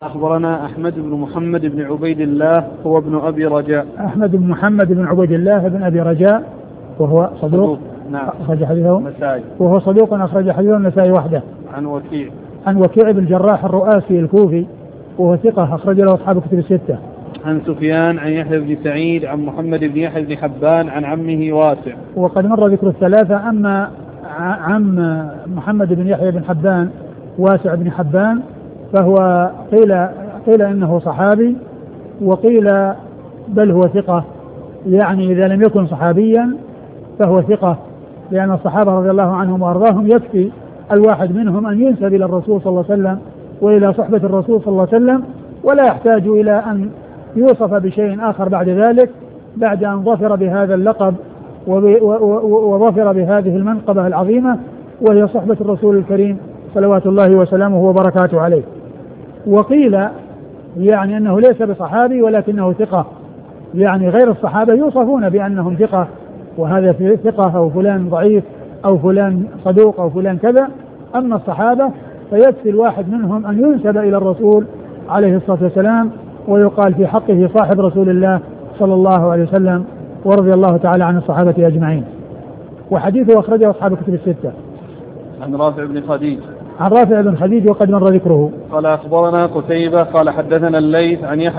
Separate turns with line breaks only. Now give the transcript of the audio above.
أخبرنا أحمد بن محمد بن عبيد الله هو ابن أبي رجاء.
أحمد بن محمد بن عبيد الله بن أبي رجاء وهو صدوق.
نعم.
أخرج حديثه
النسائي.
وهو صدوق أخرج حديثه النسائي وحده.
عن
وكيع بن الجراح الرؤاسي الكوفي وهو ثقة أخرج له أصحاب الكتب الستة.
عن سفيان عن يحيى بن سعيد عن محمد بن يحيى بن حبان عن عمه واسع.
وقد مر ذكر الثلاثة. أما عم محمد بن يحيى بن حبان واسع بن حبان فهو قيل إنه صحابي وقيل بل هو ثقة، يعني إذا لم يكن صحابيا فهو ثقة، لأن الصحابة رضي الله عنهم وأرضاهم يكفي الواحد منهم أن ينسب إلى الرسول صلى الله عليه وسلم وإلى صحبة الرسول صلى الله عليه وسلم، ولا يحتاج إلى أن يوصف بشيء آخر بعد ذلك، بعد أن ظفر بهذا اللقب وظفر بهذه المنقبة العظيمة وهي صحبة الرسول الكريم صلوات الله وسلامه وبركاته عليه. وقيل يعني أنه ليس بصحابي ولكنه ثقة، يعني غير الصحابة يوصفون بأنهم ثقة، وهذا في ثقة أو فلان ضعيف أو فلان صدوق أو فلان كذا. أما الصحابة فيكفي الواحد منهم أن ينسب إلى الرسول عليه الصلاة والسلام ويقال في حقه صاحب رسول الله صلى الله عليه وسلم ورضي الله تعالى عن الصحابة أجمعين. وحديثه أخرجه أصحاب الكتب الستة.
عن رافع بن خديج.
عن رافع بن خديج وقد مر ذكره.
قال أخبرنا قتيبة قال حدثنا الليث عن يحيى